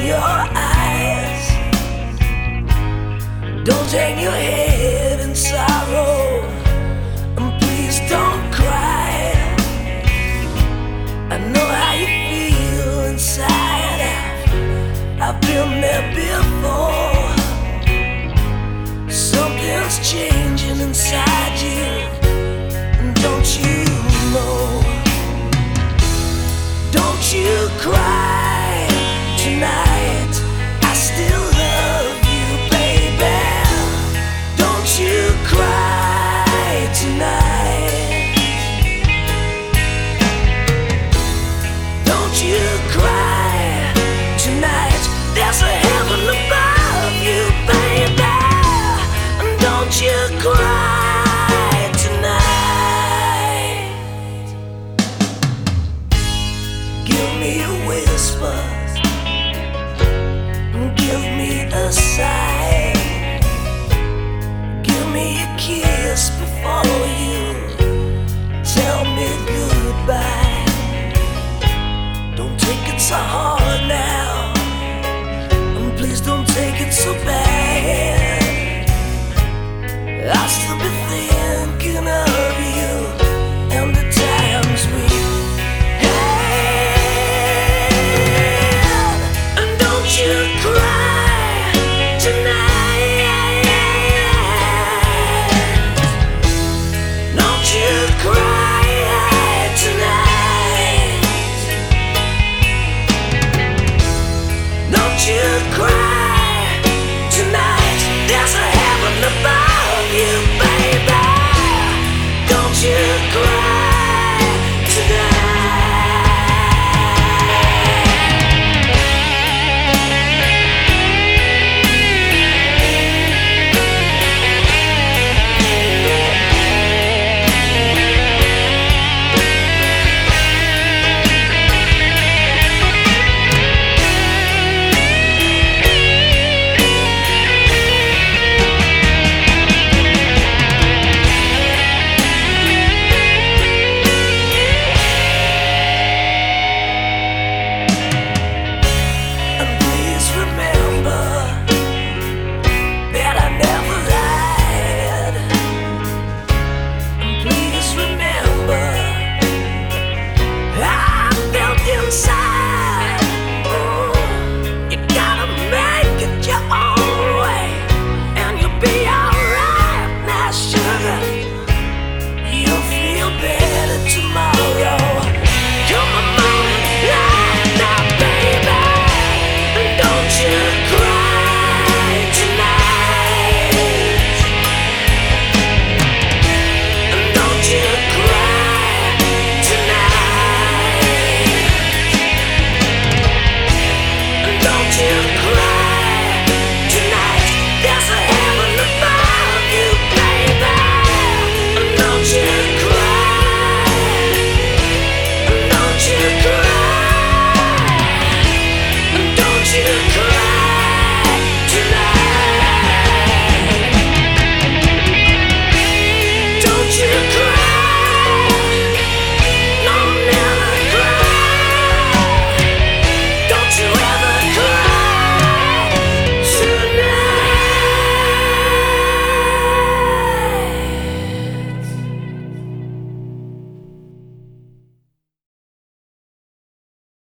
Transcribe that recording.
your eyes. Don't hang your head in sorrow, and please don't cry. I know how you feel inside. I've been there before. Something's changing inside you, and don't you know? Don't you cry tonight, I still love you, baby. Don't you cry tonight. Don't you cry tonight. There's a heaven above you, baby. Don't you cry tonight. Give me a whisper, give me a sigh, give me a kiss before you tell me goodbye. Don't take it so hard.